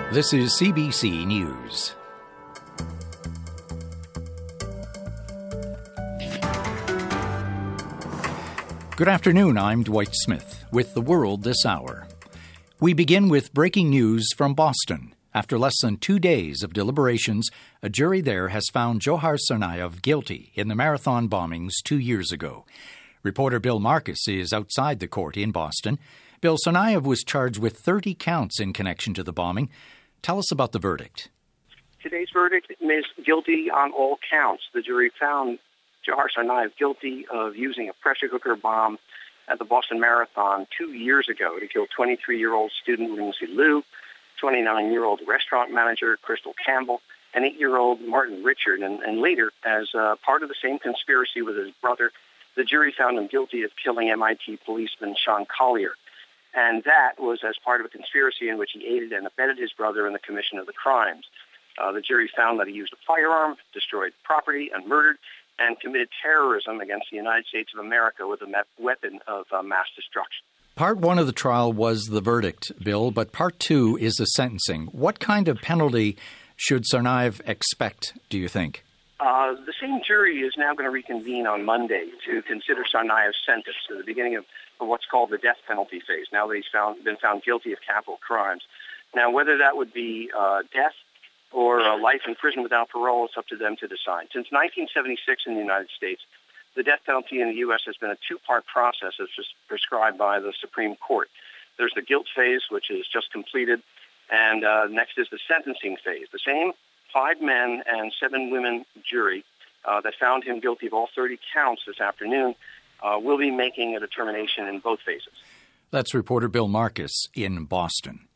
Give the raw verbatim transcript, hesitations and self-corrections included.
This is C B C News. Good afternoon, I'm Dwight Smith with The World This Hour. We begin with breaking news from Boston. After less than two days of deliberations, a jury there has found Dzhokhar Tsarnaev guilty in the marathon bombings two years ago. Reporter Bill Marcus is outside the court in Boston. Bill, Tsarnaev was charged with thirty counts in connection to the bombing. Tell us about the verdict. Today's verdict is guilty on all counts. The jury found Dzhokhar Tsarnaev guilty of using a pressure cooker bomb at the Boston Marathon two years ago to kill twenty-three-year-old student Lindsay Liu, twenty-nine-year-old restaurant manager Crystal Campbell, and eight-year-old Martin Richard. And, and later, as uh, part of the same conspiracy with his brother, the jury found him guilty of killing M I T policeman Sean Collier. And that was as part of a conspiracy in which he aided and abetted his brother in the commission of the crimes. Uh, the jury found that he used a firearm, destroyed property, and murdered, and committed terrorism against the United States of America with a me- weapon of uh, mass destruction. Part one of the trial was the verdict, Bill, but part two is the sentencing. What kind of penalty should Tsarnaev expect, do you think? Uh, the same jury is now going to reconvene on Monday to consider Tsarnaev's sentence at the beginning of, of what's called the death penalty phase, now that he's found, been found guilty of capital crimes. Now, whether that would be uh, death or uh, life in prison without parole, it's up to them to decide. Since nineteen seventy-six in the United States, the death penalty in the U S has been a two-part process as prescribed by the Supreme Court. There's the guilt phase, which is just completed, and uh, next is the sentencing phase. The same five men and seven women jury uh, that found him guilty of all thirty counts this afternoon uh, will be making a determination in both phases. That's reporter Bill Marcus in Boston.